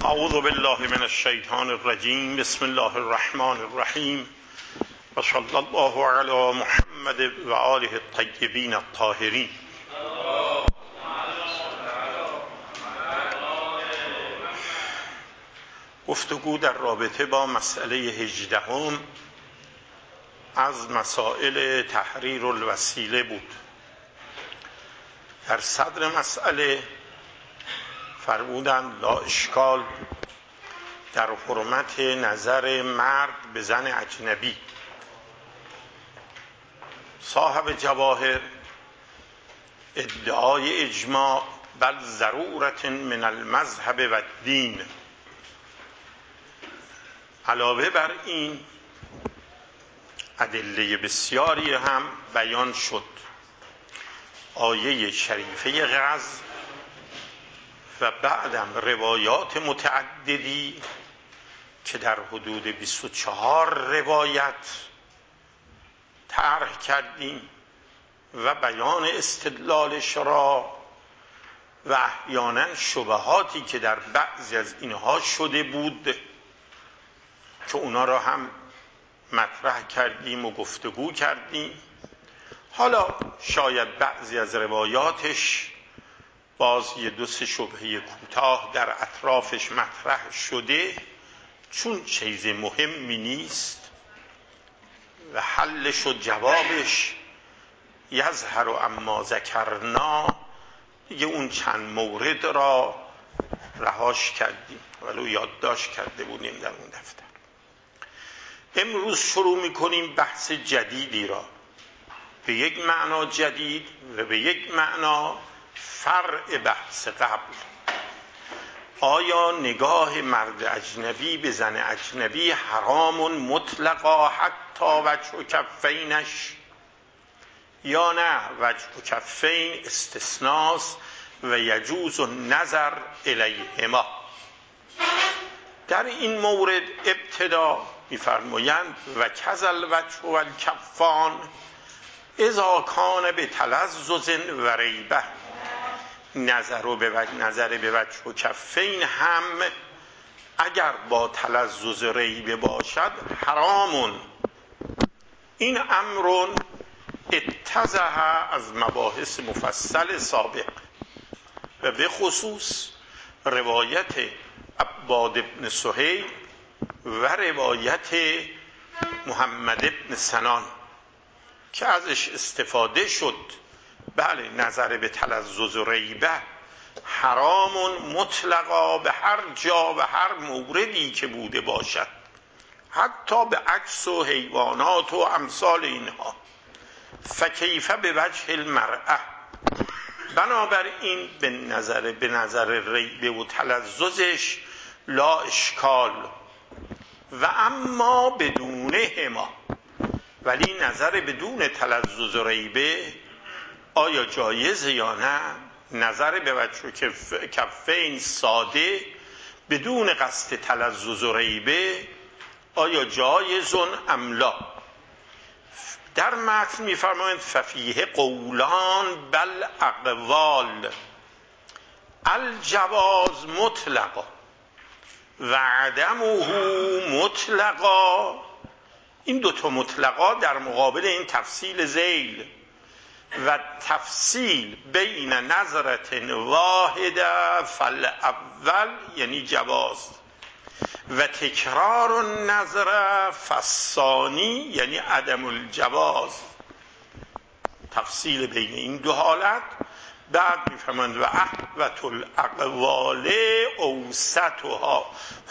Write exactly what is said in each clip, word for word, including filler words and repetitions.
اعوذ بالله من الشیطان الرجیم. بسم الله الرحمن الرحیم و صلی الله علی محمد و آله الطیبین الطاهرین. گفتگو در رابطه با مسئله هجدهم از مسائل تحریر الوسیله بود. در صدر مسئله فرمودند لا اشکال در حرمت نظر مرد به زن اجنبی. صاحب جواهر ادعای اجماع بل ضرورت من المذهب و الدین. علاوه بر این ادله بسیاری هم بیان شد. آیه شریفه غزو و بعدم روایات متعددی که در حدود بیست و چهار روایت طرح کردیم و بیان استدلالش را و احیانا شبهاتی که در بعضی از اینها شده بود که اونا را هم مطرح کردیم و گفتگو کردیم. حالا شاید بعضی از روایاتش باز یه دو سه شبهه کوتاه در اطرافش مطرح شده، چون چیز مهمی نیست و حلش و جوابش یظهر اما ذکرنا، دیگه اون چند مورد را رهاش کردیم ولو یادداشت کرده بودیم در اون دفتر. امروز شروع میکنیم بحث جدیدی را، به یک معنا جدید و به یک معنا فرع بحث قبل. آیا نگاه مرد اجنبی به زن اجنبی حرام مطلقا حتی وجه و کفینش، یا نه وجه و کفین استثناست و یجوز النظر الیهما؟ در این مورد ابتدا می‌فرمایند و کذل وجه و الکفان اذا کان به تلذذ و ریبه. نظر و به وجه نظر به وجه و کفین هم اگر با تلذذ ریبه باشد حرامون. این امر اتضح از مباحث مفصل سابق و به خصوص روایت عباد بن سهیل و روایت محمد بن سنان که ازش استفاده شد. بله، نظر به تلذذ و ریبه حرام مطلقا به هر جا و هر موردی که بوده باشد، حتی به عکس و حیوانات و امثال اینها. فکیف به وجه المرأه؟ بنابراین به نظر به نظر ریبه و تلذذش لا اشکال و اما بدون هما. ولی نظر بدون تلذذ و ریبه آیا جایز یا نه؟ نظر به وجه کفین ساده بدون قصد تلذذ و ریبه آیا جایزون ام لا؟ در متن می‌فرمایند ففیه قولان بل اقوال الجواز مطلقا و عدمه مطلقا. این دوتا مطلقا در مقابل این تفصیل ذیل و تفصیل بین نظرت واحده فالاول یعنی جواز و تکرار النظر فالثانی یعنی عدم الجواز. تفصیل بین این دو حالت. بعد میفهمند و احوت الاقوال اوسطها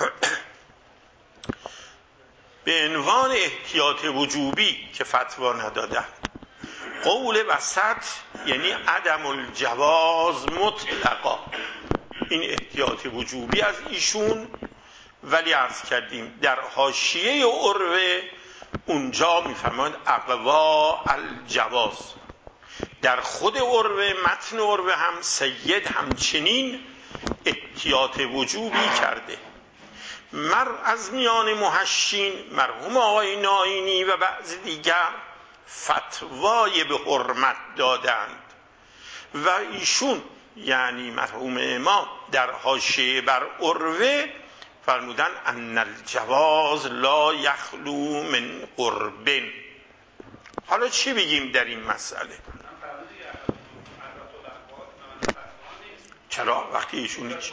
به عنوان احتیاط وجوبی که فتوا ندادن. قول وسط یعنی عدم الجواز مطلقا، این احتیاط وجوبی از ایشون. ولی عرض کردیم در حاشیه عروه اونجا میفرمایند اقوا الجواز. در خود عروه، متن عروه هم سید همچنین احتیاط وجوبی کرده. مر از میان محشین مرحوم آقای ناینی و بعضی دیگر فتوای به حرمت دادند و ایشون یعنی مرحوم امام در حاشیه بر عروه فرمودن ان الجواز لا یخلو من قرب. حالا چی بگیم در این مسئله؟ چرا وقتی ایشون هیچ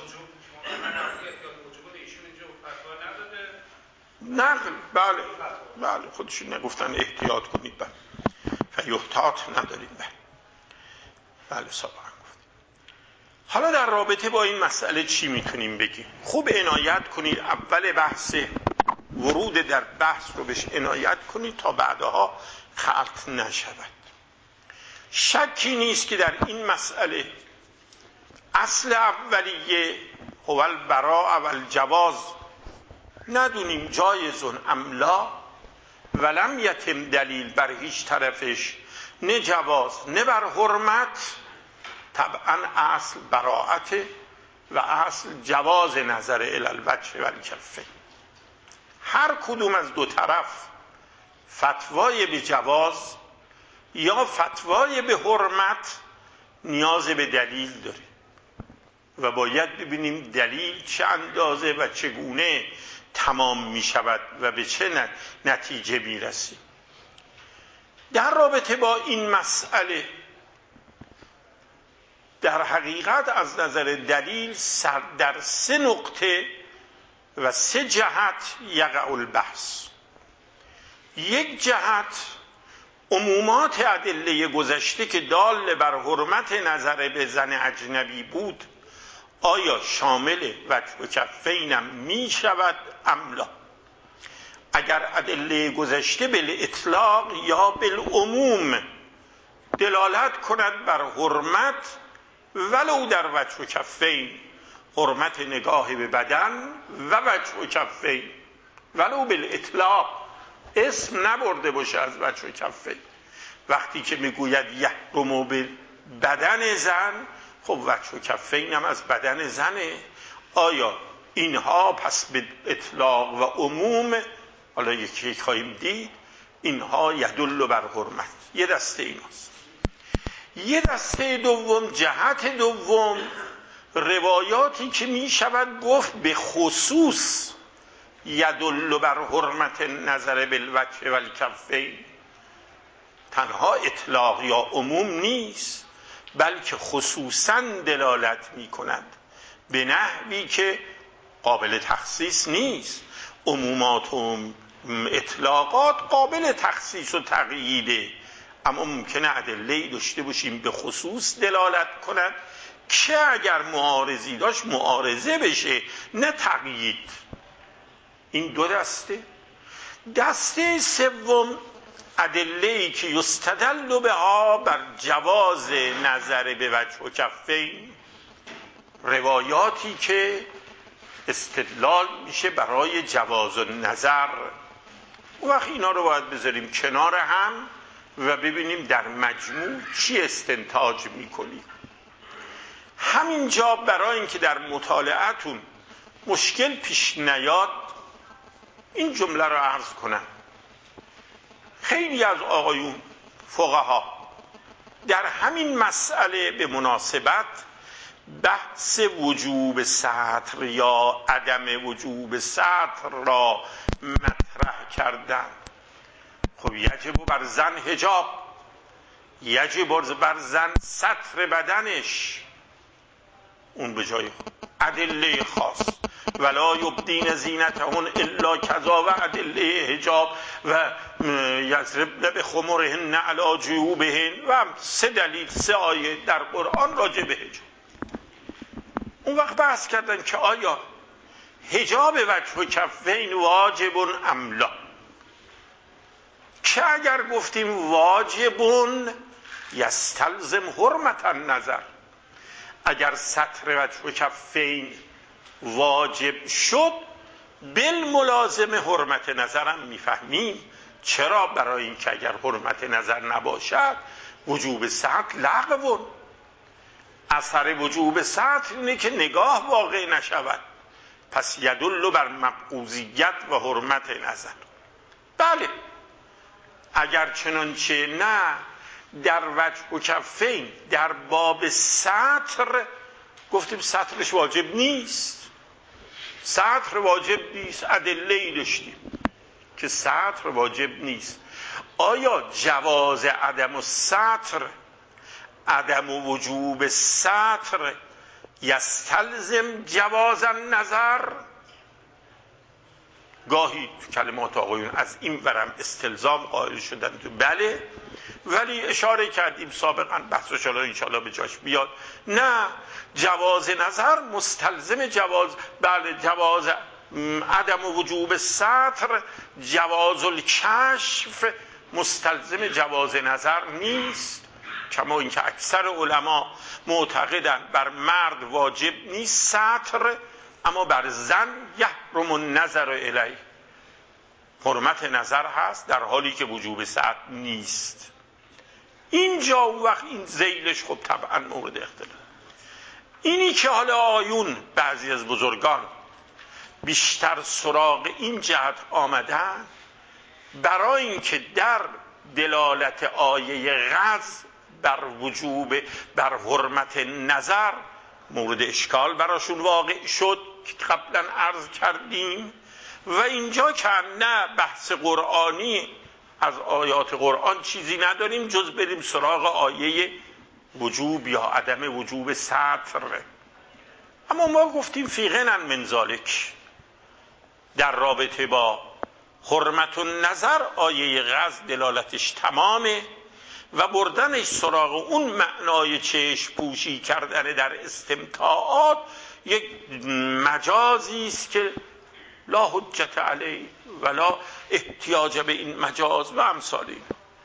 نقل بله بله خودشون نگفتن احتیاط کنید بله فیحتاط نداریم بله بله سابقا گفت. حالا در رابطه با این مسئله چی میتونیم بگیم؟ خوب عنایت کنید، اول بحث ورود در بحث رو بهش عنایت کنید تا بعدها خلط نشود. شکی نیست که در این مسئله اصل اولیه هو البراء و الجواز، ندونیم جایزون ام لا، ولم یتم دلیل بر هیچ طرفش، نه جواز نه بر حرمت، طبعا اصل براعت و اصل جواز نظر الی الوجه و الکفین. هر کدوم از دو طرف فتوای به جواز یا فتوای به حرمت نیاز به دلیل داره و باید ببینیم دلیل چه اندازه و چگونه تمام می شود و به چه نتیجه می رسیم. در رابطه با این مسئله در حقیقت از نظر دلیل در سه نقطه و سه جهت یقع البحث. یک جهت عمومات ادله گذشته که دال بر حرمت نظر به زن اجنبی بود آیا شامل وجه و کفینم می شود ام لا؟ اگر ادله گذشته بالاطلاق یا بالعموم دلالت کند بر حرمت ولو در وجه و کفین، حرمت نگاه به بدن و وجه و کفین ولو بالاطلاق، اسم نبرده باشه از وجه و کفین، وقتی که میگوید یحرم به بدن زن، خب وجه و کفین هم از بدن زنه. آیا اینها پس به اطلاق و عموم، حالا یکی خواهیم دید، اینها یدل بر حرمت؟ یه دسته ایناست. یه دسته دوم، جهت دوم، روایاتی که می شود گفت به خصوص یدل بر حرمت نظر بالوجه و الکفین، تنها اطلاق یا عموم نیست بلکه خصوصا دلالت می کند به نحوی که قابل تخصیص نیست. عمومات و اطلاقات قابل تخصیص و تقییده، اما ممکنه ادله‌ای داشته باشیم به خصوص دلالت کند که اگر معارضی داشت معارضه بشه نه تقیید. این دو دسته. دسته سوم ادله‌ای که یستدل بها بر جواز نظر به وجه و کفین، روایاتی که استدلال میشه برای جواز نظر. اون وقت اینا رو باید بذاریم کنار هم و ببینیم در مجموع چی استنتاج میکنیم. همینجا برای اینکه در مطالعتون مشکل پیش نیاد این جمله رو عرض کنم. خیلی از آقایون فقها در همین مسئله به مناسبت بحث وجوب سطر یا عدم وجوب سطر را مطرح کردن. خب یجب بر زن حجاب، یجب بر زن سطر بدنش، اون به جای ادله خاص، ولا یبدین زینتهن الا کذا، و ادله حجاب و یضربن بخمرهن علی جیوبهن و سه دلیل سه آیه در قرآن راجع به حجاب. اون وقت بحث کردن که آیا حجاب وجه و کفین واجب ام لا، که اگر گفتیم واجبون یستلزم حرمت النظر، اگر سطر وجه و کفین واجب شد بالملازم حرمت نظرم میفهمیم. چرا؟ برای این که اگر حرمت نظر نباشد وجوب سطر لغو، اثر وجوب سطر اینه که نگاه واقع نشود، پس یدل بر مبغوضیت و حرمت نظر. بله اگر چنانچه نه در وجه و کفین در باب سطر گفتیم سطرش واجب نیست، سطر واجب نیست، ادله‌ای داشتیم که سطر واجب نیست. آیا جواز عدم السطر، عدم وجوب سطر یستلزم جواز النظر؟ گاهی کلمات آقایون از این ورم استلزام قائل شدن تو بله، ولی اشاره کردیم سابقا، بحثش حالا انشاءالله به جاش بیاد، نه، جواز نظر مستلزم جواز، بله جواز عدم وجوب سطر، جواز الکشف مستلزم جواز نظر نیست. کما اینکه اکثر علما معتقدن بر مرد واجب نیست سطر، اما بر زن یحرم النظر الیه، حرمت نظر هست در حالی که وجوب سطر نیست. اینجا اون وقت این ذیلش خب طبعا مورد اختلاف. اینی که حالا آیون بعضی از بزرگان بیشتر سراغ این جهت آمدن، برای اینکه در دلالت آیه غض بر وجوب، بر حرمت نظر مورد اشکال براشون واقع شد که قبلا عرض کردیم، و اینجا که نه بحث قرآنی از آیات قرآن چیزی نداریم جز بریم سراغ آیه وجوب یا عدم وجوب سطر. اما ما گفتیم فی غنی من ذالک، در رابطه با حرمت النظر آیه غض دلالتش تمامه و بردنش سراغ اون معنای چشم پوشی کردن در استمتاعات یک مجازی است که لا حجت علیه ولا احتیاج به این مجاز و امثال این.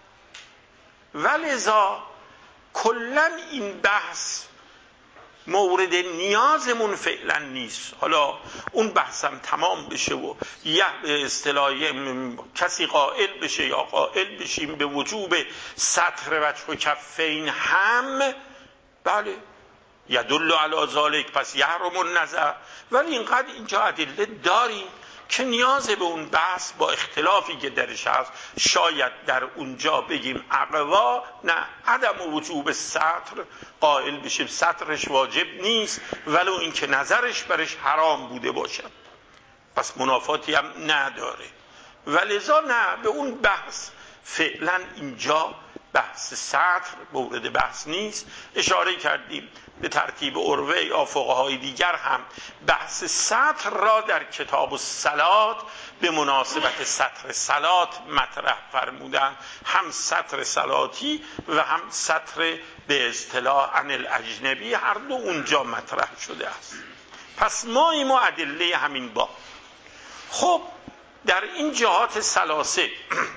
ولذا کلا این بحث مورد نیازمون فعلا نیست. حالا اون بحثم تمام بشه و یه به اصطلاح کسی قائل بشه یا قائل بشیم به وجوب سطر وجه و کفین هم، بله یدل علی ذالک، پس یحرم النظر. ولی اینقدر اینجا ادله داریم که نیاز به اون بحث با اختلافی که درش هست شاید در اونجا بگیم اقوا، نه عدم وجوب سطر قائل بشیم سطرش واجب نیست ولو اینکه نظرش برش حرام بوده باشد، پس منافاتی هم نداره. ولذا نه به اون بحث فعلا اینجا بحث سطر مورد بحث نیست. اشاره کردیم به ترتیب عروه یا فقهای دیگر هم بحث سطر را در کتاب الصلات به مناسبت سطر صلات مطرح فرمودن، هم سطر صلاتی و هم سطر به اصطلاح عن الاجنبی، هر دو اونجا مطرح شده است. پس ما این ادله همین با خب در این جهات ثلاثه،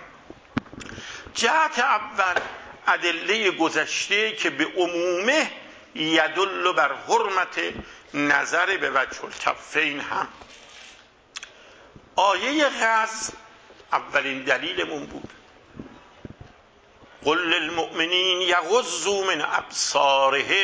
جهت اول ادله گذشته که به عمومه یدل بر حرمت نظر به وجه الکفین هم، آیه غض اولین دلیلمون بود. قل للمؤمنین یغضوا من ابصارهم،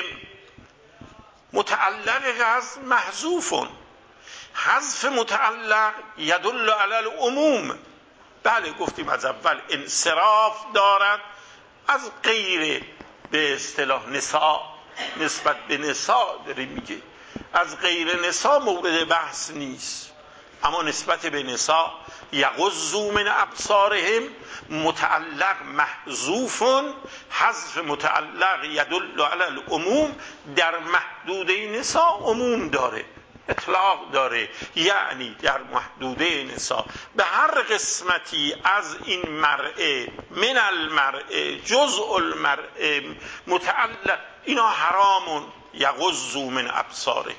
متعلق غض محذوف، حذف متعلق یدل علی العموم. بله گفتیم از اول انصراف دارد از غیر به اصطلاح نساء، نسبت به نساء داره میگه، از غیر نساء مورد بحث نیست، اما نسبت به نساء یغضوا من ابصارهم متعلق محذوف، حذف متعلق یدل علی العموم، در محدوده نساء عموم داره، اطلاق داره، یعنی در محدوده نساء به هر قسمتی از این مرء، من المرء، جزء المرء، متعلق، اینا حرامون، یغضوا من ابصاره.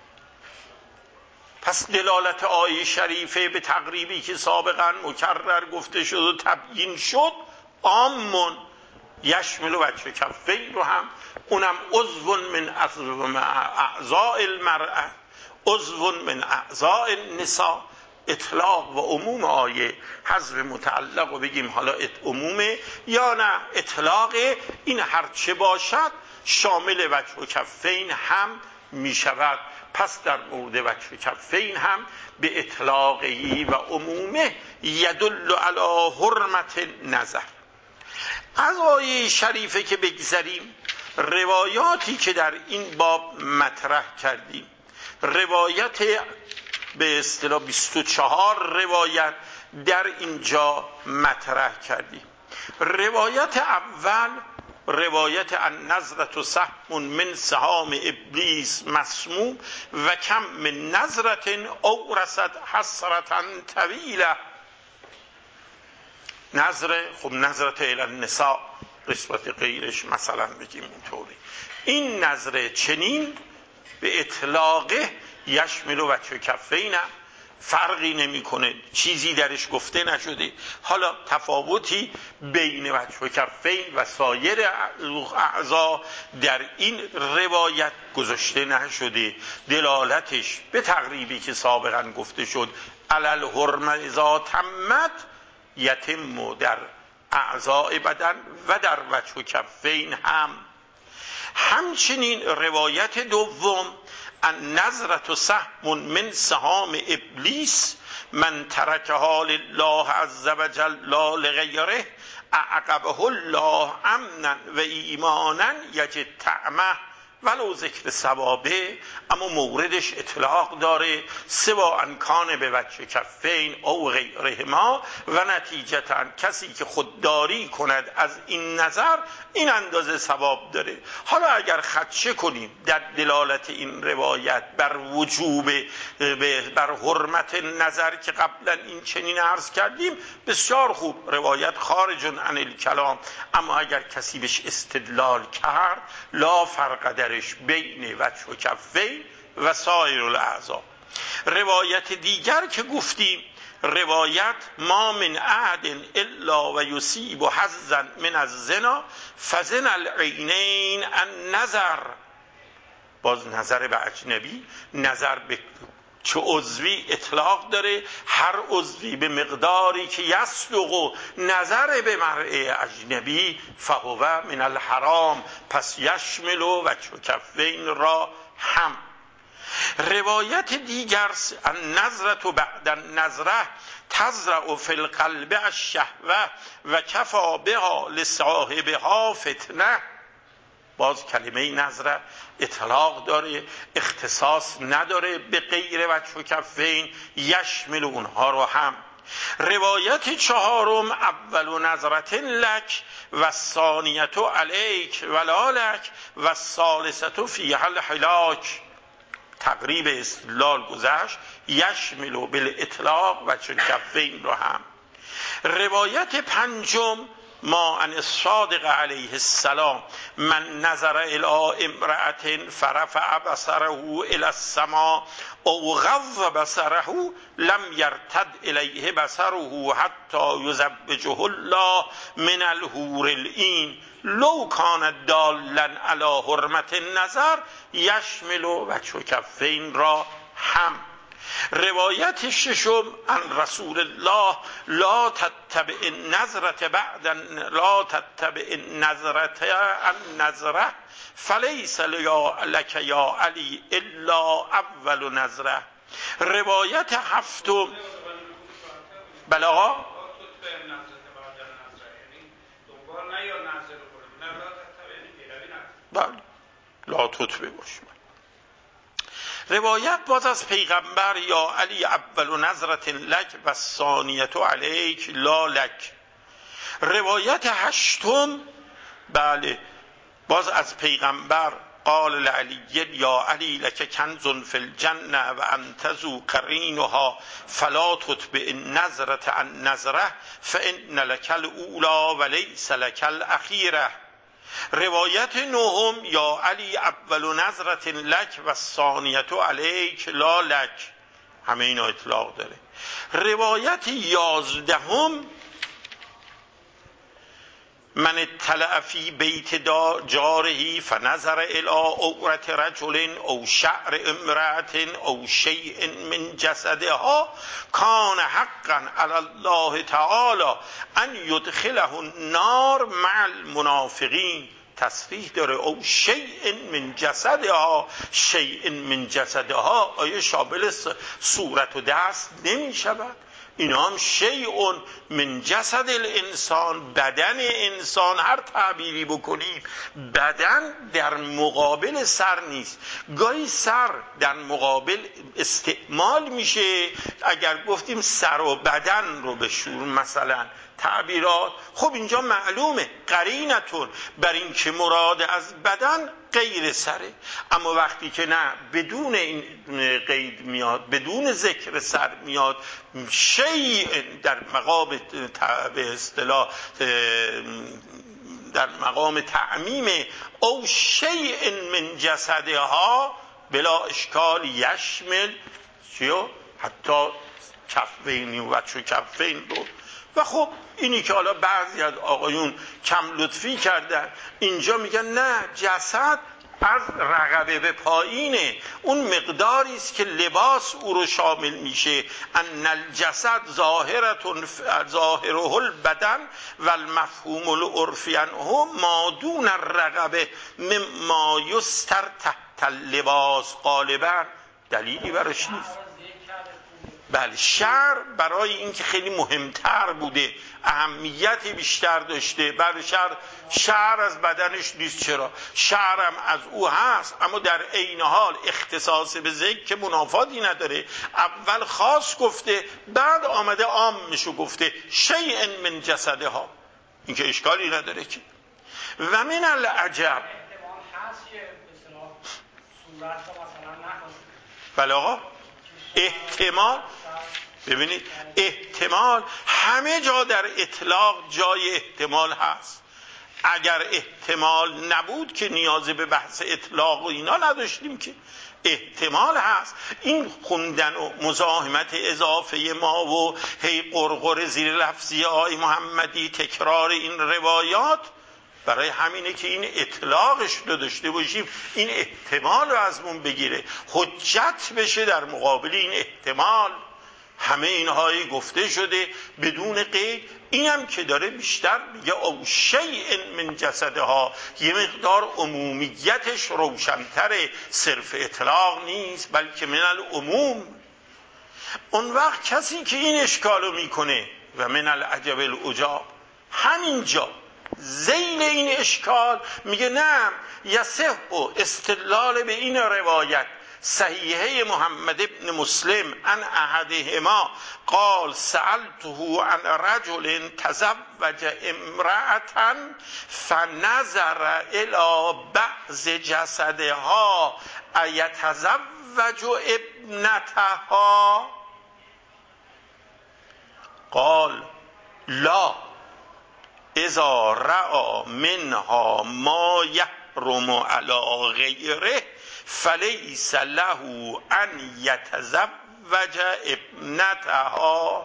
پس دلالت آیه شریفه به تقریبی که سابقا مکرر گفته شد و تبیین شد عامون، یشمل وجه کفین رو هم، اونم عضو من اعضاء المرأة، عضو من اعضاء النساء. اطلاق و عموم آیه حذف متعلق و بگیم حالا عمومه یا نه اطلاق، این هرچه باشد شامل وجه و کفین هم می شود. پس در مورد وجه و کفین هم به اطلاقی و عمومه یدل علی حرمت نظر. از آیه شریفه که بگذریم، روایاتی که در این باب مطرح کردیم، روایت به اصطلاح بیست و چهار روایت در اینجا مطرح کردیم. روایت اول روایت النظرة سهم من سهام ابلیس مسموم و کم من نظرة اورثت حسرة طویله. نظر خب نظرة الی النساء قسمت غیرش مثلا بگیم اینطوری. این نظر چنین به اطلاقه یشمل و وجه کفین، فرقی نمیکنه، چیزی درش گفته نشده. حالا تفاوتی بین وجه و کفین و سایر اعضا در این روایت گذاشته نشده. دلالتش به تقریبی که سابقا گفته شد علل حرمه اذا تمت یتم در اعضاء بدن و در وجه و کفین هم. همچنین روایت دوم النظرة سهم من سهام ابلیس من ترکها لله عز وجل لا لغیره اعقبه الله امنا و ایمانا یجد طعمه ولو ذکر ثوابه، اما موردش اطلاق داره سوا انکان به وجه کفین او غیرهما و نتیجتا کسی که خودداری کند از این نظر این اندازه ثواب داره. حالا اگر خدشه کنیم در دلالت این روایت بر وجوب بر حرمت نظر که قبلا این چنین عرض کردیم بسیار خوب، روایت خارج عن الکلام، اما اگر کسی بهش استدلال کرد لا فرق درش بین وجه و کفین و سایر الاعضا. روایت دیگر که گفتیم روایت ما من احد الا و یصیب حظا من الزنا فزنا العینین النظر، باز نظر به اجنبی، نظر به چه عضوی اطلاق داره، هر عضوی به مقداری که یصدق نظر به مرء اجنبی فهو من الحرام، پس یشمل و وجه و کفین را هم. روایت دیگر النظرة بعد النظرة تزرع فی القلب الشهوة و کفا بها لصاحبها فتنه، باز کلمه نظره اطلاق داره، اختصاص نداره به غیر وجه و کفین، یشمل اونها رو هم. روایت چهارم اول نظرت لک و ثانیت علیک ولا لک و ثالثت فیها الهلاک، تقریب استدلال گذشت، یشمل بالاطلاق وجه کفین رو هم. روایت پنجم ما ان الصادق علیه السلام من نظر الی امرأة فرفع بصره الی السماء او غض بصره لم یرتد الیه بصره حتی یزوجه الله من الحور العین لو کان دالا علی حرمت النظر یشمل وجه کفین را هم. روایت ششم عن رسول الله لا تتبع النظرة بعد لا تتبع النظرة النظرة فلیس لك یا علی الا اول نظره. روایت هفتم بله آقا بله لا تتبع باش. روایت باز از پیغمبر یا علی اول نظرت لک و ثانیت علیک لا لک. روایت هشتم بله باز از پیغمبر قال لعلی یا علی لک کنز فی الجنه و انت ذو قرینها فلا تتبع النظرة النظرة فان لک الاولی و لیس لک الاخیره. روایت نهم یا علی اول نظرت لک و ثانیت علیک لا لک، همه اینا اطلاق داره. روایت یازدهم من اطلع فی بیت جاره فنظر الی عورت رجل او شعر امرأة او شیء من جسدها کان حقا علی الله تعالی ان یدخله النار مع المنافقین. تصریح داره او شیء من جسدها، شیء من جسدها آیا شامل صورت و دست نمی شود؟ اینا هم شیء من جسد الانسان، بدن انسان هر تعبیری بکنیم بدن در مقابل سر نیست. گاهی سر در مقابل استعمال میشه، اگر گفتیم سر و بدن رو بشور مثلا تعبیرات، خب اینجا معلومه قرینتون بر این که مراد از بدن غیر سره. اما وقتی که نه بدون این قید میاد، بدون ذکر سر میاد، شیء در مقام به اصطلاح در مقام تعمیم او شیء من جسدها بلا اشکال یشمل چیو حتی کفین و وجه کفین رو. و خب اینی که حالا بعضی از آقایون کم لطفی کردن اینجا میگن نه، جسد از رقبه به پایینه، اون مقداری است که لباس او رو شامل میشه. ان الجسد ظاهرتون ظاهره البدن و المفهوم العرفی عنه ما دون الرقبه مما یستر تحت اللباس غالبا. دلیلی براش نیست. بله شعر برای اینکه خیلی مهمتر بوده، اهمیت بیشتر داشته. بله شعر شعر از بدنش نیست، چرا؟ شعرم از او هست، اما در عین حال اختصاص به ذکر که منافاتی نداره. اول خاص گفته بعد آمده عامشو گفته شیء من جسدها، این که اشکالی نداره که. و من العجب بله آقا احتمال، ببینید احتمال همه جا در اطلاق جای احتمال هست. اگر احتمال نبود که نیاز به بحث اطلاق و اینا نداشتیم که. احتمال هست. این خوندن و مزاحمت اضافه ما و هی قرقر زیر لفظی آی محمدی تکرار این روایات برای همینه که این اطلاقش رو داشته باشیم، این احتمال رو ازمون بگیره، حجت بشه در مقابل این احتمال. همه اینهایی گفته شده بدون قید. اینم که داره بیشتر میگه او شیء من جسدها، یه مقدار عمومیتش روشن‌تره، صرف اطلاق نیست بلکه من العموم. اون وقت کسی که این اشکالو میکنه و من العجب العجاب، همینجا ذیل این اشکال میگه نه یصح و استدلال به این روایت صحیحه محمد ابن مسلم عن احدهما قال سألته عن رجل تزوج امرأة فنظر الى بعض جسدها ایتزوج ابنتها قال لا اذا رأى منها ما يحرم على غیره فلیس له ان یتزوج ابنتها.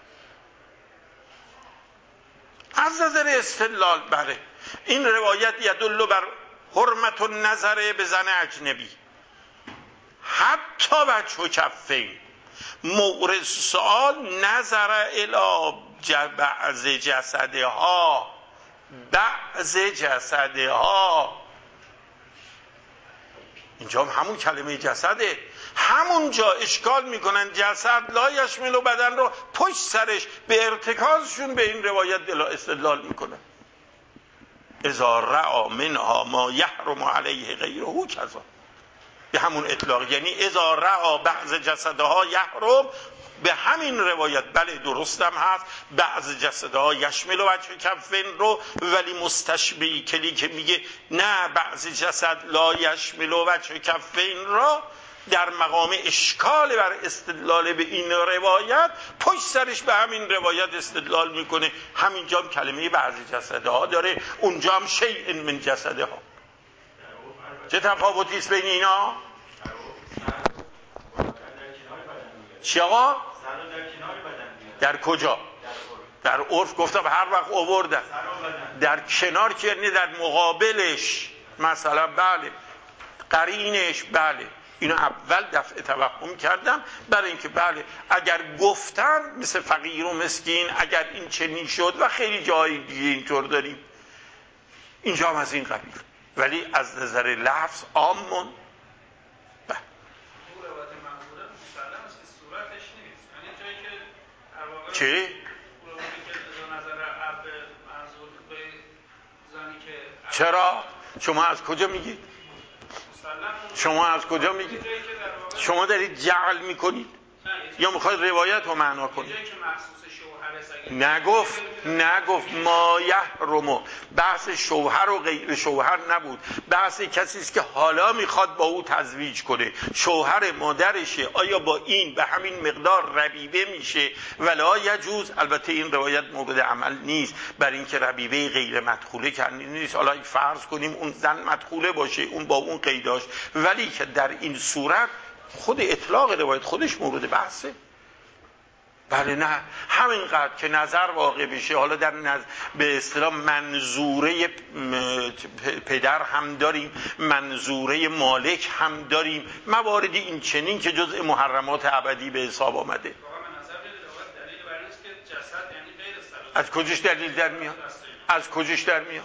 از نظر استدلال بره این روایت یدل بر حرمت النظر به زن اجنبی حتی بچه و کفین. مورد سؤال نظر الی بعض جسدها، بعض جسدها اینجا همون کلمه جسده. همون جا اشکال میکنن جسد لا یشمل و بدن رو پشت سرش به ارتکازشون به این روایت استدلال میکنن. اذا رأى منها ما یحرم علیه غیره کذا، به همون اطلاق، یعنی اذا رأى بعض جسدها یحرم، به همین روایت بله درستم هست بعض جسدها یشمل و وجه کفین رو، ولی مستشبی کلی که میگه نه بعض جسد لا یشمل و وجه کفین را در مقام اشکال بر استدلال به این روایت پشت سرش به همین روایت استدلال میکنه. همینجا هم کلمه بعضی جسدها داره، اونجا هم شیء من جسدها. چه تفاوتی است بین اینا؟ چی آقا؟ در کجا؟ در عرف گفتم هر وقت آوردن در کنار که یعنی در مقابلش، مثلا بله قرینش، بله اینو اول دفعه توهم کردم برای اینکه بله اگر گفتن مثل فقیر و مسکین اگر این چنین شد و خیلی جای دیگه اینطور داریم، اینجا هم از این قبیل، ولی از نظر لفظ عامون چه؟ چرا؟ شما از کجا میگید؟ شما از کجا میگید؟ شما دارید جعل میکنید یا میخواید روایت رو معنا کنید؟ نگفت نگفت ما یحرم. بحث شوهر و غیر شوهر نبود، بحث کسی است که حالا میخواد با او تزویج کنه، شوهر مادرشه، آیا با این به همین مقدار ربیبه میشه ولا یجوز؟ البته این روایت مورد عمل نیست، برای اینکه ربیبه غیر مدخوله کنی نیست. حالا فرض کنیم اون زن مدخوله باشه، اون با اون قیداش، ولی که در این صورت خود اطلاق روایت خودش مورد بحثه. بله نه، همینقدر که نظر واقع بشه. حالا در نظر به اصطلاح منظوره پدر هم داریم، منظوره مالک هم داریم، مواردی این چنین که جزء محرمات ابدی به حساب آمده. از کجاش دلیل در میاد؟ از کجاش در میاد؟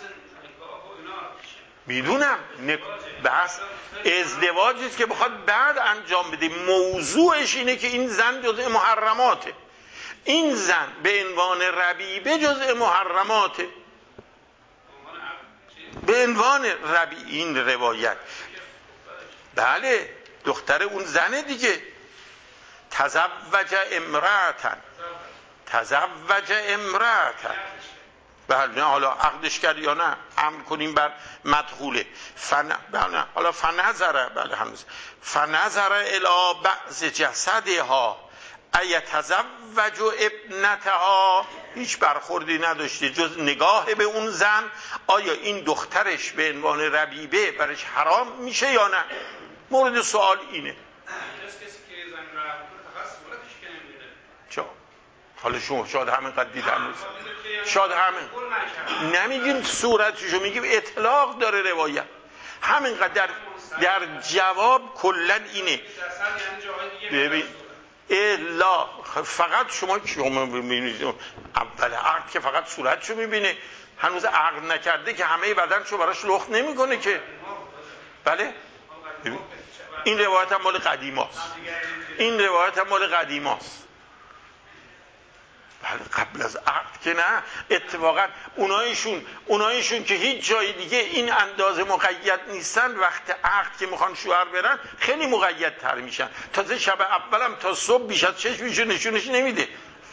میدونم بحث ازدواجی است که بخواد بعد انجام بده. موضوعش اینه که این زن جزء محرماته، این زن به عنوان ربیبه جزء محرماته، به عنوان ربی. این روایت بله دختر اون زنه دیگه. تزوج امرأتن، تزوج امرأتن. بله نه حالا عقدش کرد یا نه، امر کنیم بر مدخوله. فن بله حالا فنظر، بله هنوز فنظر الی بعض جسدها ایتزوج ابنتها. هیچ برخوردی نداشته جز نگاه به اون زن، آیا این دخترش به عنوان ربیبه برش حرام میشه یا نه. مورد سوال اینه. چه؟ حالا شما شاید همین قد دیدن شاید همین نمیگیم صورتشو، میگیم اطلاق داره روایت همینقدر. در, در جواب کلن اینه. ببین الا فقط شما که شما ببینید اول عقد که فقط صورتشو میبینه، هنوز عقد نکرده که همه بدنشو براش لخت نمیکنه که. بله ببین. این روایت هم مال قدیماست، این روایت هم مال قدیماست. بله قبل از عقد که نه. اتفاقا اونایشون اونایشون که هیچ جای دیگه این اندازه مقید نیستن، وقت عقد که میخوان شوهر برن خیلی مقید تر میشن. تازه شب اولم تا صبح بیش از چشمشو نشونش نمیده.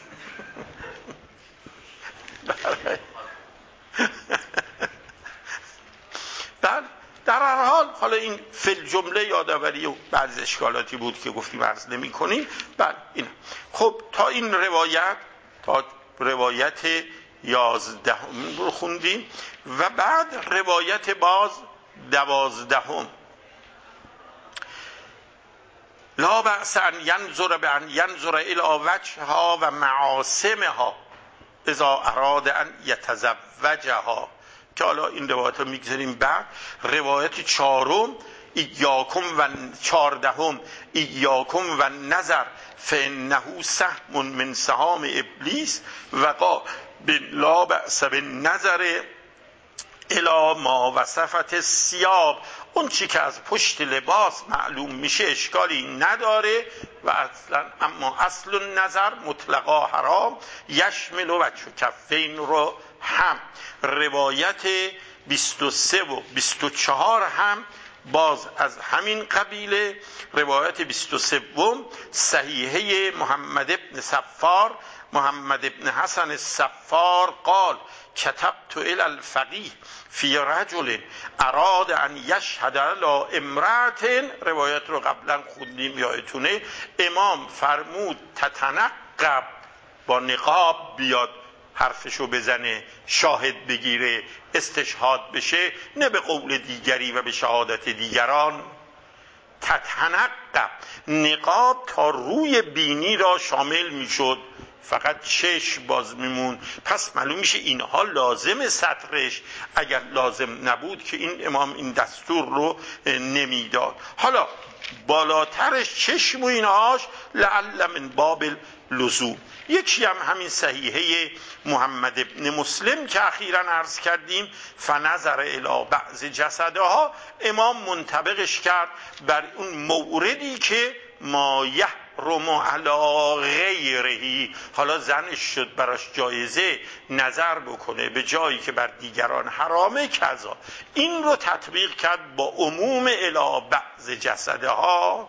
بله در هر حال حالا این فل جمله یادآوری و بعضی اشکالاتی بود که گفتیم عرض نمی کنیم. بله این خب تا این روایت، تا روایت یازدهم رو خوندیم و بعد روایت باز دوازدهم. لا بأس ان ینظر بان ینظر الی وجهها و معاصمها اذا اراد ان یتزوجها، که حالا این روایت رو میگذاریم بعد. روایت چهارم ایاکم و چهاردهم ایاکم و نظر فانه سهم من سهام ابلیس و قال لا بأس بالنظر الی ما وصفت الثياب. اون چی که از پشت لباس معلوم میشه اشکالی نداره و اصلا، اما اصل النظر مطلقا حرام یشمل و کفین رو هم. روایت بیست و سه و بیست و چهار هم باز از همین قبیله. روایت بیست و سه صحیحه محمد ابن صفار، محمد ابن حسن الصفار قال کتبت الی الفقیه فی رجل اراد ان یشهد علی امرأة. روایت رو قبلا خوندیم یادتونه. امام فرمود تتنقب، با نقاب بیاد حرفشو بزنه، شاهد بگیره، استشهاد بشه، نه به قول دیگری و به شهادت دیگران. تتنقب، نقاب تا روی بینی را شامل میشد، فقط چشم باز میمون. پس معلوم میشه اینها لازم سترش، اگر لازم نبود که این امام این دستور رو نمیداد. حالا بالاترش چشم و اینهاش لعل من باب لزوم. یکی هم همین صحیحه محمد ابن مسلم که اخیراً عرض کردیم فنظر الی بعض جسدها. امام منطبقش کرد بر اون موردی که ما یحرم علی غیره، حالا زنش شد براش جایزه نظر بکنه به جایی که بر دیگران حرامه کذا. این رو تطبیق کرد با عموم الی بعض جسدها.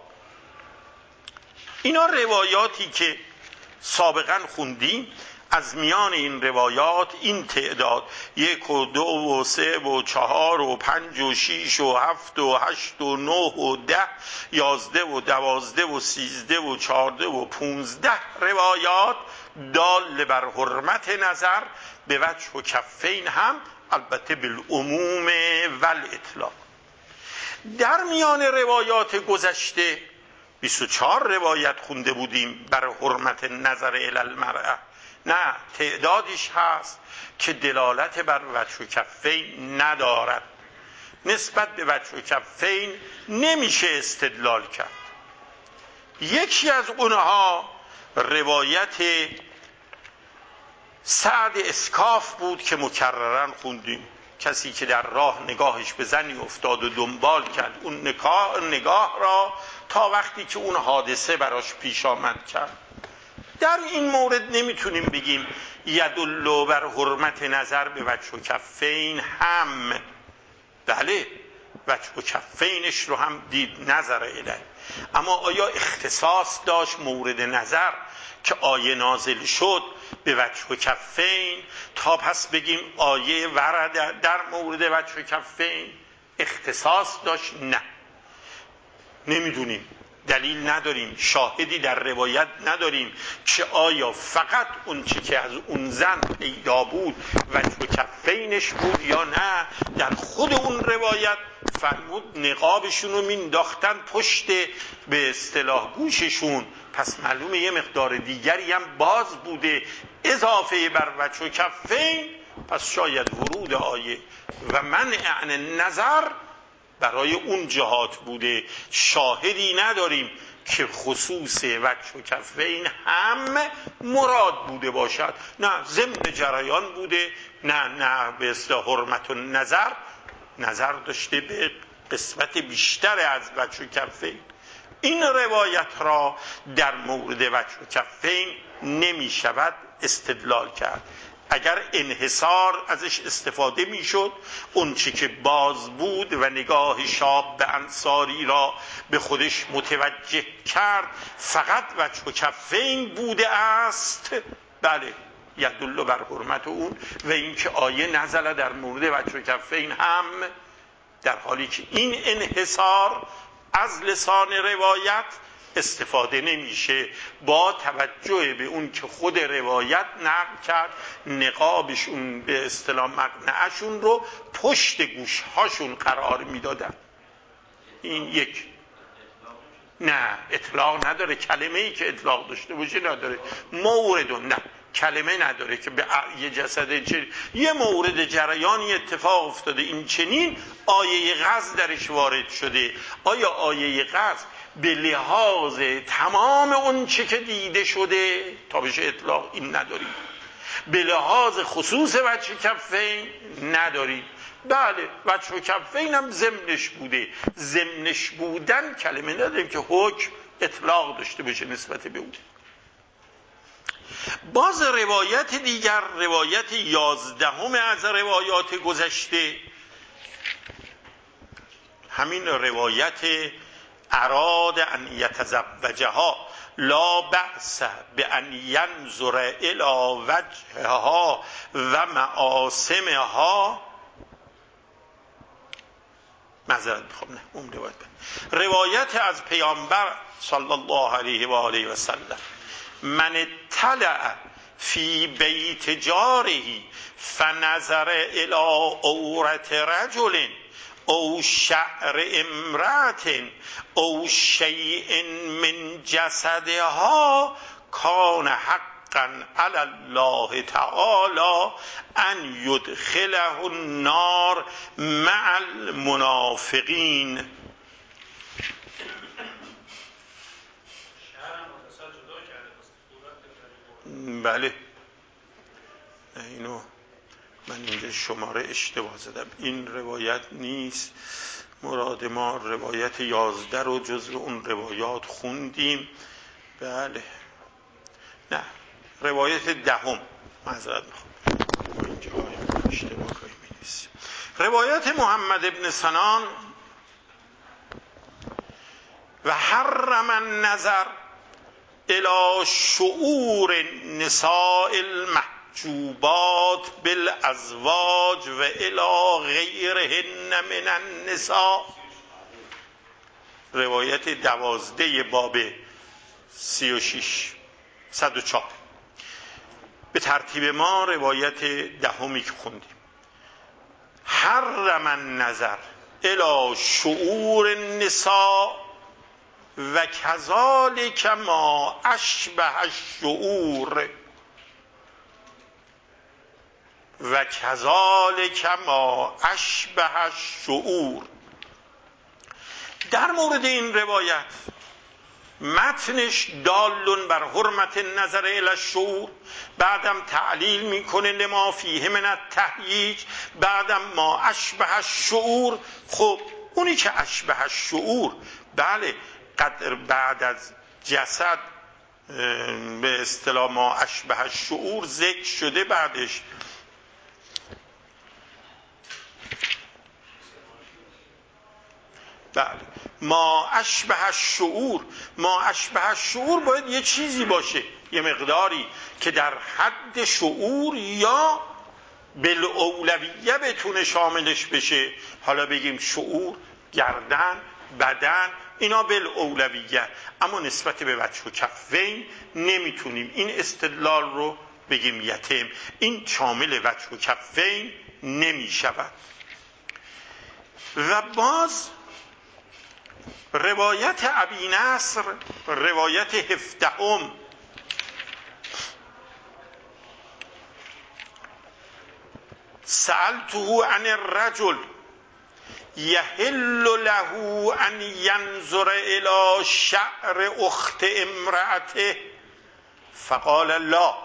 اینا روایاتی که سابقا خوندیم. از میان این روایات این تعداد یک و دو و سه و چهار و پنج و شیش و هفت و هشت و نه و ده، یازده و دوازده و سیزده و چارده و پونزده روایات دال بر حرمت نظر به وجه و کفین هم، البته بالعموم و الاطلاق. در میان روایات گذشته بیست و چهار روایت خونده بودیم بر حرمت نظر الی المرأة. نه، تعدادش هست که دلالت بر وجه و کفین ندارد. نسبت به وجه و کفین نمیشه استدلال کرد. یکی از اونها روایت سعد اسکاف بود که مکررن خوندیم. کسی که در راه نگاهش به زنی افتاد و دنبال کرد اون نگاه, نگاه را تا وقتی که اون حادثه براش پیش آمد کرد. در این مورد نمیتونیم بگیم یدل بر حرمت نظر به وجه و کفین هم. بله، وجه و کفینش رو هم دید نظر الیه، اما آیا اختصاص داشت مورد نظر که آیه نازل شد به وجه و کفین تا پس بگیم آیه ورد در مورد وجه و کفین اختصاص داشت؟ نه، نمیدونیم، دلیل نداریم، شاهدی در روایت نداریم که آیا فقط اون چی که از اون زن پیدا بود وجه و کفینش بود یا نه. در خود اون روایت فرمود نقابشون رو مینداختن پشت به اصطلاح گوششون، پس معلومه یه مقدار دیگری هم باز بوده اضافه بر وجه و کفین. پس شاید ورود آیه و منع عن نظر برای اون جهات بوده. شاهدی نداریم که خصوص وجه و کفین هم مراد بوده باشد. نه، ضمن جریان بوده، نه نه به اصطلاح حرمت و نظر نظر داشته به قسمت بیشتر از وجه و کفین. این روایت را در مورد وجه و کفین نمی شود استدلال کرد. اگر انحصار ازش استفاده میشد، اون چی که باز بود و نگاه شاب به انصاری را به خودش متوجه کرد فقط وجه و کفین بوده است، بله یدل بر حرمت اون. و اینکه آیه نزل در مورد وجه و کفین هم، در حالی که این انحصار از لسان روایت استفاده نمیشه با توجه به اون که خود روایت نقل کرد نقابشون به اصطلاح مقنعشون رو پشت گوشهاشون قرار میدادن. این یک، نه اطلاق نداره، کلمه ای که اطلاق داشته باشه نداره. مورد نه، کلمه نداره که به یه جسد چه یه مورد جریانی اتفاق افتاده این چنین آیه غض درش وارد شده. آیا آیه غض به لحاظ تمام اون چه که دیده شده تا بشه اطلاق؟ این نداریم. به لحاظ خصوص وجه کفین نداریم. بله وجه و کفین هم ضمنش بوده. ضمنش بودن کلمه نداریم که حکم اطلاق داشته باشه نسبت به اون. باز روایت دیگر، روایت یازدهم از روایات گذشته، همین روایت اراد ان یتزوجها لا بأس بأن ینظر الی وجهها و معاصمها. معذرت میخوام، نه اون روایت روایت از پیامبر صلی الله علیه و آله و سلم، من اطلع فی بیت جاره فنظر الی عورت رجل او شعر امرأت او شیء من جسدها کان حقا علی الله تعالی ان یدخله النار مع المنافقین. بله اینو من اینجا شماره اشتباه زدم، این روایت نیست. مراد ما روایت یازده رو جزو اون روایات خوندیم. بله نه روایت دهم معذرت میخوام اینجا اشتباه کنیم نیست. روایت محمد ابن سنان و حرم النظر الى شعور نساء المحجوبات بالازواج و الى غیرهن من النساء. روایت دوازده باب سی و شیش صد و چهار به ترتیب ما روایت دهمی که خوندیم. حرم النظر الی شعور النساء و کذالک ما اشبه الشعور و کذالک ما اشبه الشعور. در مورد این روایت متنش دال بر حرمت نظر الی الشعور، بعدم تعلیل میکنه لما فیه من التهییج، بعدم ما اشبه الشعور. خب اونی که اشبه الشعور بله قدر بعد از جسد به اصطلاح ما اشبه الشعور ذکر شده، بعدش بله ما اشبه الشعور. ما اشبه الشعور باید یه چیزی باشه، یه مقداری که در حد شعور یا بالاولویه بتونه شاملش بشه. حالا بگیم شعور، گردن، بدن، اینا بالاولویه، اما نسبت به وجه و کفین نمیتونیم این استدلال رو بگیم یتم، این شامل وجه و کفین نمیشود. و باز روایت ابی نصر روایت هفدهم سألته عن الرجل یحل له ان ینظر الى شعر اخت امرأته فقال لا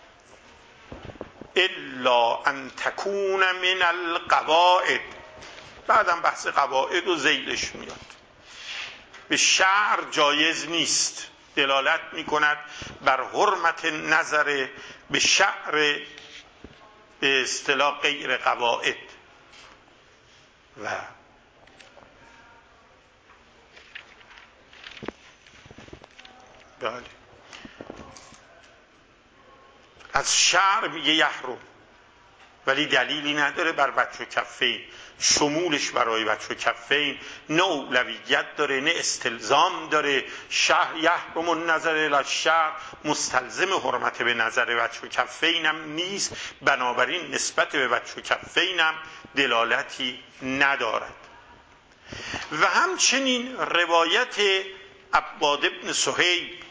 الا ان تكون من القواعد. بعدم بحث قواعد و ذیلش میاد. به شعر جایز نیست، دلالت میکند بر حرمت نظر به شعر به اصطلاح غیر قواعد. و بله از شعر میگه یحرم، ولی دلیلی نداره بر وجه و کفین. شمولش برای وجه و کفین نه اولویت داره نه استلزام داره. شهر یحرم النظر الی الشعر مستلزم حرمت به نظر وجه و کفین هم نیست، بنابراین نسبت به وجه و کفین هم دلالتی ندارد. و همچنین روایت عباد ابن صهیب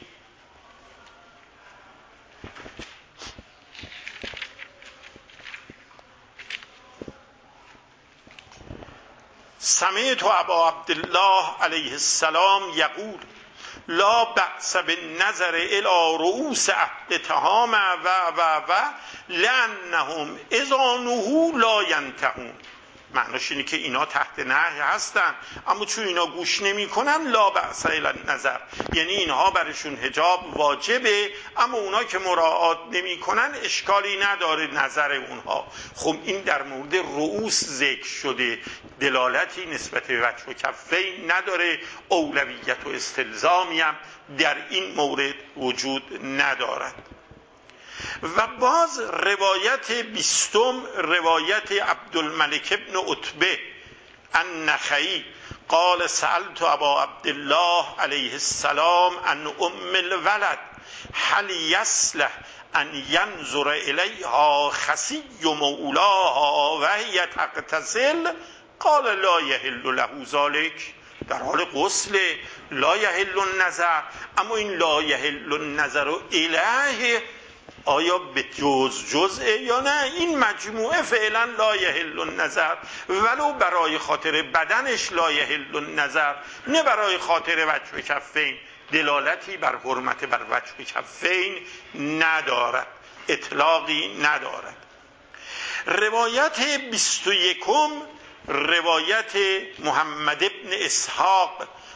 سمعت ابا عبدالله علیه السلام یقول لا بأس بالنظر الى رؤوس اهل تهام و و و لانهم اذا نهوا لا ینتهون. معناش اینه که اینا تحت نهی هستن، اما چون اینا گوش نمی کنن لا بأس الی النظر، یعنی اینها برشون حجاب واجبه، اما اونا که مراعات نمی کنن اشکالی نداره نظر اونها. خب این در مورد رؤوس ذکر شده، دلالتی نسبت به وجه و کفین نداره، اولویت و استلزامی هم در این مورد وجود ندارد. و باز روایت بیستم روایت عبدالملک ابن عتبه النخعی قال سألت ابا عبدالله علیه السلام عن ام الولد هل یصلح ان ینظر الیها خسی مولاها و هی تغتسل قال لا یحل له ذلک. در حال غسل لا یحل النظر، اما این لا یحل النظر الیه آیا به جز جزء یا نه؟ این مجموعه فعلا لا یحل النظر، ولو برای خاطر بدنش لا یحل النظر، نه برای خاطر وجه و کفین. دلالتی بر حرمت بر وجه و کفین ندارد، اطلاقی ندارد. روایت بیست و یکم روایت محمد ابن اسحاق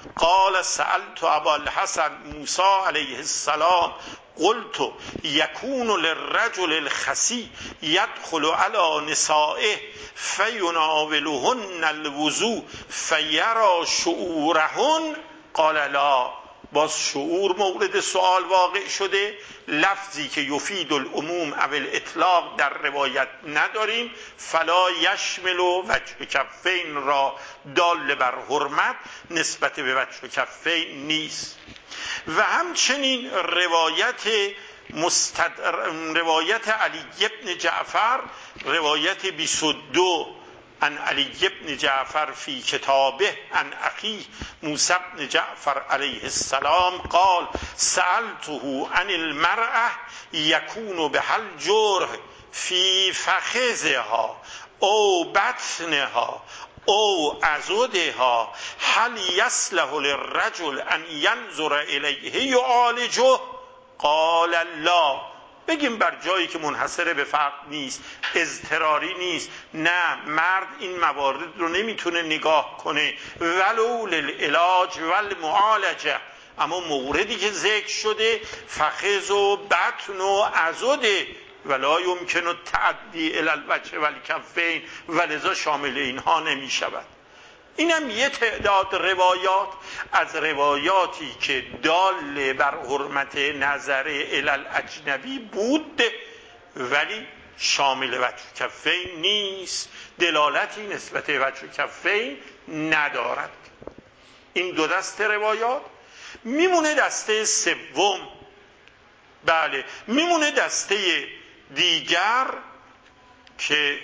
قال سألت ابا الحسن موسی علیه السلام قلت یکون للرجل الخسی یدخل علی نسائه فیناولهن الوضوء فیرا شعورهن قال لا. باز شعور مورد سوال واقع شده. لفظی که یفید العموم او الاطلاق در روایت نداریم. فلا یشمل وجه کفین را دال بر حرمت نسبت به وجه کفین نیست. و همچنین روایت مستد... روایت علی بن جعفر، روایت بیست و دو عن علی بن جعفر فی کتابه عن اخیه موسی بن جعفر علیه السلام قال سألته عن المرأة یکون بها الجرح فی فخذها او بطنها او عضدها هل یصلح للرجل ان ینظر الیه یعالجه قال لا. بگیم بر جایی که منحصر به فرد نیست، اضطراری نیست، نه مرد این موارد رو نمیتونه نگاه کنه ولو للعلاج والمعالجه، اما موردی که ذکر شده فخذ و بطن و عضده ولا یمکن التعدی الی الوجه والکفین ولذا شامل اینها نمی شود. اینم یه تعداد روایات از روایاتی که دال بر حرمت نظر الی الاجنبی بود ولی شامل وجه کفین نیست، دلالتی نسبت وجه کفین ندارد. این دو دسته روایات. میمونه دسته سوم، بله میمونه دسته دیگر که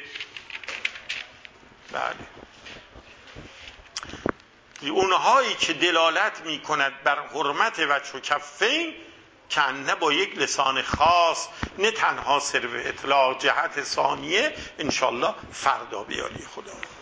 بله اونهایی که دلالت می کند بر حرمت وجه و کفین که نه با یک لسان خاص، نه تنها صرف اطلاق جهت ثانیه، انشالله فردا بیاری خدا.